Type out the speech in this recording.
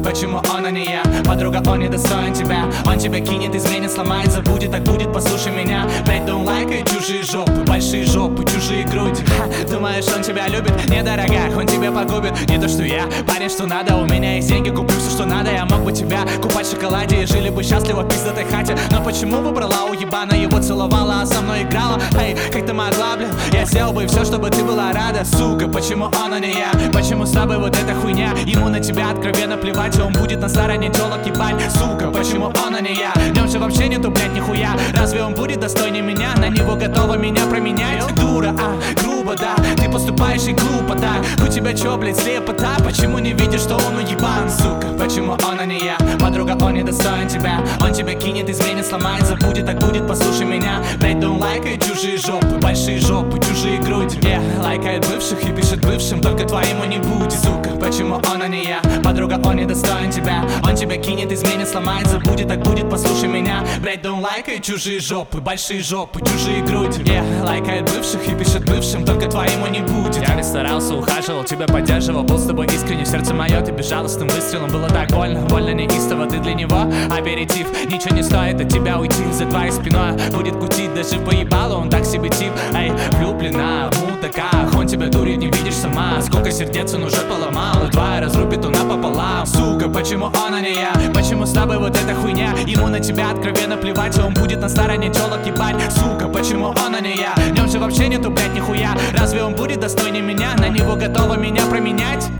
почему он, а не я? Подруга, он не достоин тебя. Он тебя кинет, изменит, сломает, забудет. Так будет, послушай меня. Блять, don't like чужие жопы, большие жопы, чужие груди. Думаешь, он тебя любит? Не, дорогая, он тебя погубит. Не то, что я, парень, что надо. У меня есть деньги, куплю все, что надо. Я мог бы тебя купать в шоколаде и жили бы счастливо в пиздатой хате. Но почему выбрала уебана, его целовала, а со мной играла? Эй, как ты могла, блин? Я сделал бы все, чтобы ты была рада. Сука, почему он, а не я? Почему с тобой вот эта хуйня? Ему на тебя откровенно плевать, он будет на стороне тёлок ебать. Сука, почему он, а не я? В нем же вообще нету, блядь, нихуя. Разве он будет достойнее меня? На него готова меня променять? Дура, грубо, да. Ты поступаешь и глупо, да. У тебя чё, блядь, слепота? Почему не видишь, что он уебан? Сука, почему он, а не я? Подруга, он не достоин тебя. Он тебя кинет, изменит, сломает, забудет. Так будет, послушай меня. Блядь, don't like чужие жопы, большие жопы, чужие груди. Лайкает бывших и пишет бывшим, только твоему не будет. Сука, почему он, а не я? Подруга, он не достоин тебя. Он тебя кинет, изменит, сломает, забудет. Так будет, послушай меня. Блядь, don't like чужие жопы, большие жопы, чужие груди. Лайкает бывших и пишет бывшим, только твоему не будет. Я ведь старался, ухаживал, тебя поддерживал, был с тобой искренне. Сердце мое, ты безжалостным выстрелом. Было так больно, больно неистово. Ты для него аперитив. Ничего не стоит от тебя уйти. За твоей спиной будет кутить, даже поебало, он так себе тип. Эй, влюблена в мудаках, он тебя дурит, не видишь сама. Сколько сердец он уже поломал, твоя разрубит он напополам. Сука, почему он, а не я? Почему с тобой вот эта хуйня? Ему на тебя откровенно плевать, он будет на стороне тёлок ебать. Сука, почему он, а не я? В нем же вообще нету, блядь, нихуя. Разве он будет достойнее меня? На него готова меня променять?